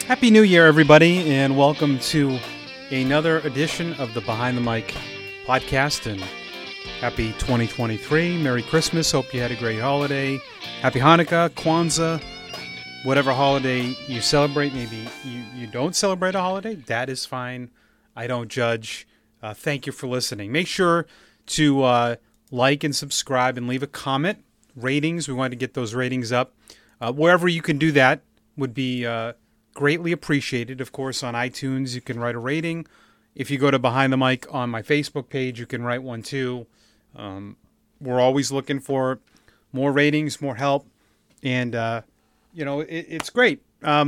Happy New Year, everybody, and welcome to another edition of the Behind the Mic podcast. And happy 2023. Merry Christmas. Hope you had a great holiday. Happy Hanukkah, Kwanzaa, whatever holiday you celebrate. Maybe you don't celebrate a holiday. That is fine. I don't judge. Thank you for listening. Make sure to like and subscribe and leave a comment. Ratings. We want to get those ratings up. Wherever you can do that would be greatly appreciated. Of course, on iTunes, you can write a rating. If you go to Behind the Mic on my Facebook page, you can write one too. We're always looking for more ratings, more help, and it's great.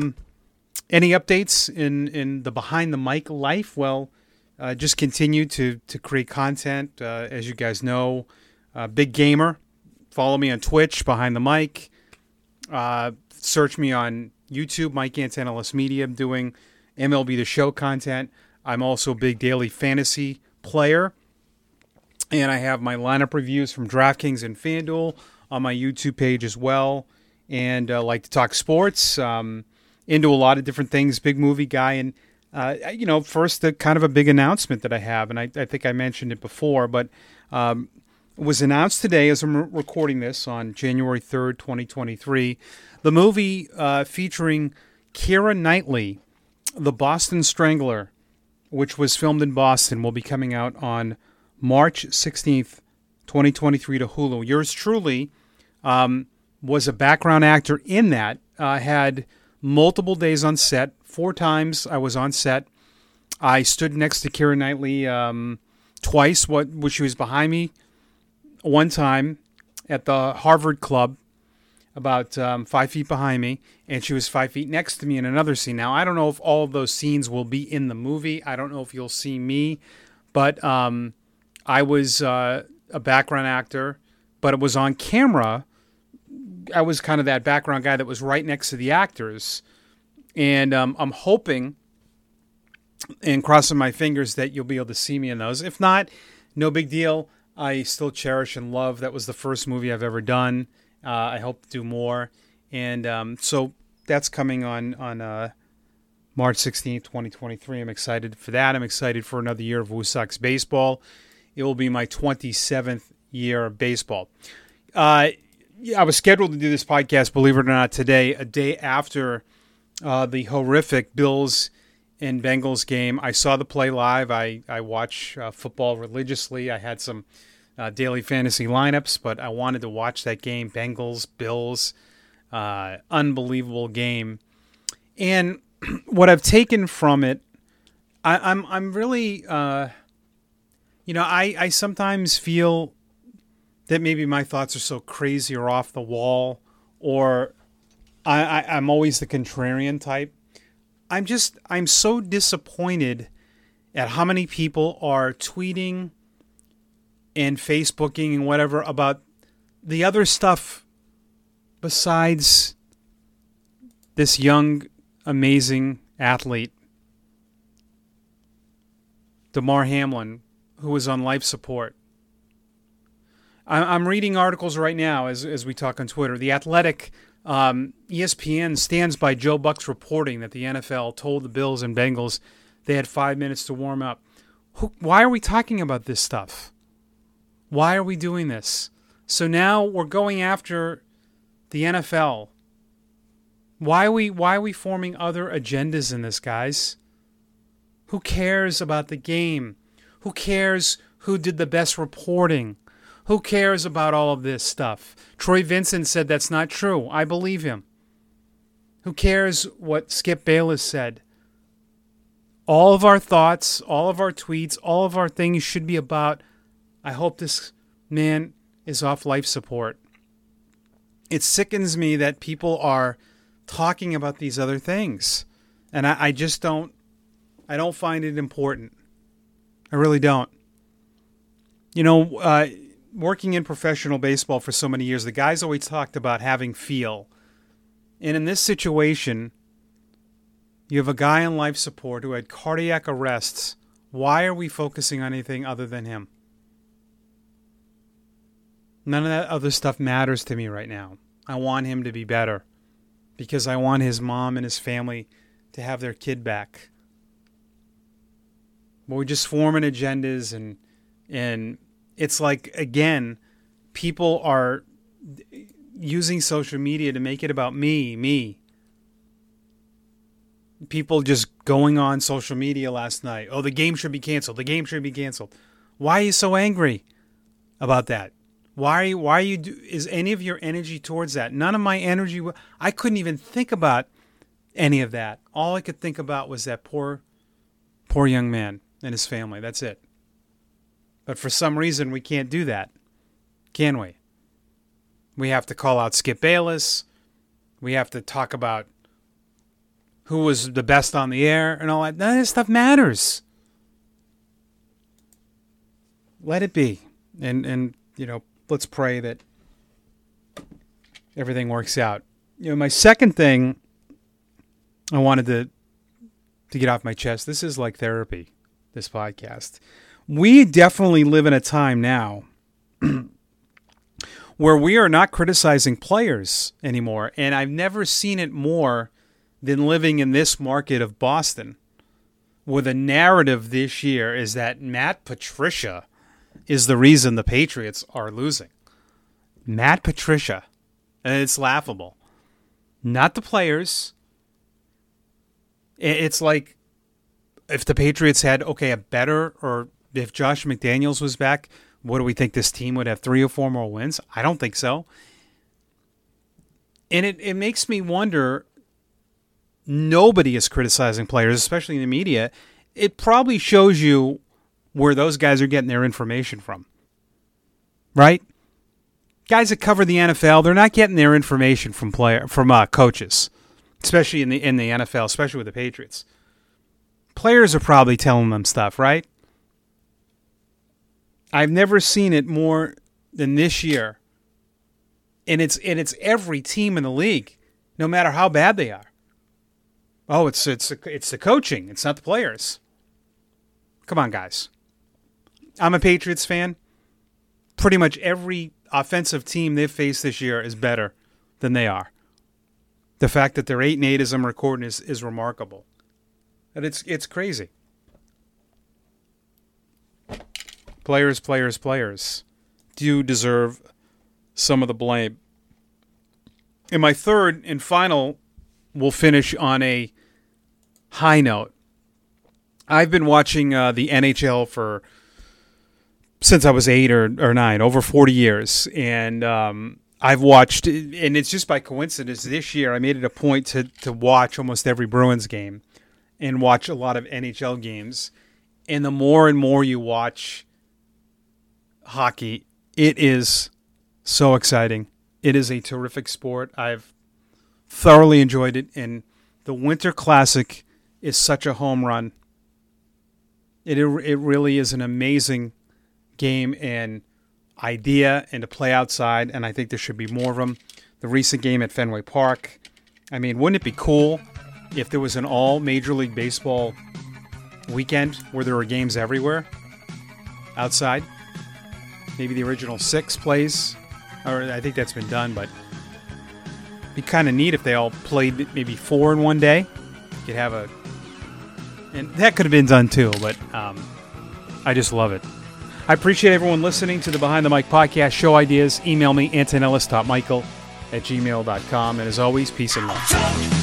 Any updates in the Behind the Mic life? Well, just continue to create content. As you guys know, big gamer. Follow me on Twitch, Behind the Mic. Search me on YouTube, Mike Antonellis Media. I'm doing MLB The Show content. I'm also a big daily fantasy player. And I have my lineup reviews from DraftKings and FanDuel on my YouTube page as well. And I like to talk sports, into a lot of different things, big movie guy. And, first, kind of a big announcement that I have, and I think I mentioned it before, but it was announced today as I'm recording this on January 3rd, 2023. The movie featuring Keira Knightley, The Boston Strangler, which was filmed in Boston, will be coming out on March 16th, 2023 to Hulu. Yours truly was a background actor in that. Had multiple days on set. 4 times I was on set. I stood next to Keira Knightley twice. She was behind me one time at the Harvard Club, about 5 feet behind me, and she was 5 feet next to me in another scene. Now, I don't know if all of those scenes will be in the movie. I don't know if you'll see me, but I was a background actor, but it was on camera. I was kind of that background guy that was right next to the actors, and I'm hoping and crossing my fingers that you'll be able to see me in those. If not, no big deal. I still cherish and love. That was the first movie I've ever done. I hope to do more. And so that's coming on March 16th, 2023. I'm excited for that. I'm excited for another year of Woo Sox baseball. It will be my 27th year of baseball. I was scheduled to do this podcast, believe it or not, today, a day after the horrific Bills and Bengals game. I saw the play live. I watch football religiously. I had some daily fantasy lineups, but I wanted to watch that game. Bengals, Bills, unbelievable game. And what I've taken from it, I'm really, I sometimes feel that maybe my thoughts are so crazy or off the wall, or I'm always the contrarian type. I'm so disappointed at how many people are tweeting and Facebooking and whatever about the other stuff besides this young, amazing athlete, Damar Hamlin, who is on life support. I'm reading articles right now as we talk on Twitter. The Athletic, ESPN stands by Joe Buck's reporting that the NFL told the Bills and Bengals they had 5 minutes to warm up. Why are we talking about this stuff? Why are we doing this? So now we're going after the NFL. Why are we forming other agendas in this, guys? Who cares about the game? Who cares who did the best reporting? Who cares about all of this stuff? Troy Vincent said that's not true. I believe him. Who cares what Skip Bayless said? All of our thoughts, all of our tweets, all of our things should be about, I hope this man is off life support. It sickens me that people are talking about these other things. And I just don't find it important. I really don't. Working in professional baseball for so many years, the guys always talked about having feel. And in this situation, you have a guy on life support who had cardiac arrests. Why are we focusing on anything other than him? None of that other stuff matters to me right now. I want him to be better because I want his mom and his family to have their kid back. But we're just forming agendas, and it's like, again, people are using social media to make it about me. People just going on social media last night. Oh, the game should be canceled. The game should be canceled. Why are you so angry about that? Why are you is any of your energy towards that? None of my energy. I couldn't even think about any of that. All I could think about was that poor young man and his family. That's it. But for some reason, we can't do that, can we? We have to call out Skip Bayless. We have to talk about who was the best on the air and all that. None of this stuff matters. Let it be. And let's pray that everything works out. My second thing I wanted to get off my chest, this is like therapy, this podcast. We definitely live in a time now where we are not criticizing players anymore. And I've never seen it more than living in this market of Boston, where the narrative this year is that Matt Patricia is the reason the Patriots are losing. Matt Patricia. And it's laughable. Not the players. It's like if the Patriots had, or if Josh McDaniels was back, what do we think, this team would have 3 or 4 more wins? I don't think so. And it makes me wonder, nobody is criticizing players, especially in the media. It probably shows you where those guys are getting their information from. Right? Guys that cover the NFL, they're not getting their information from coaches, especially in the NFL, especially with the Patriots. Players are probably telling them stuff, right? I've never seen it more than this year. And it's every team in the league, no matter how bad they are. Oh, it's the coaching. It's not the players. Come on, guys. I'm a Patriots fan. Pretty much every offensive team they've faced this year is better than they are. The fact that they're 8-8 as I'm recording is remarkable. And it's crazy. Players do deserve some of the blame. And my third and final will finish on a high note. I've been watching the NHL since I was 8 or 9, over 40 years. And I've watched, and it's just by coincidence, this year I made it a point to watch almost every Bruins game and watch a lot of NHL games. And the more and more you watch hockey, it is so exciting. It is a terrific sport. I've thoroughly enjoyed it, and the Winter Classic is such a home run. It really is an amazing game and idea, and to play outside, and I think there should be more of them. The recent game at Fenway Park, I mean, wouldn't it be cool if there was an all Major League Baseball weekend where there were games everywhere outside? Maybe the original 6 plays, or I think that's been done, but it'd be kind of neat if they all played maybe 4 in one day. You could have and that could have been done too, but I just love it. I appreciate everyone listening to the Behind the Mic podcast. Show ideas, email me, antonellis.michael@gmail.com. And as always, peace and love.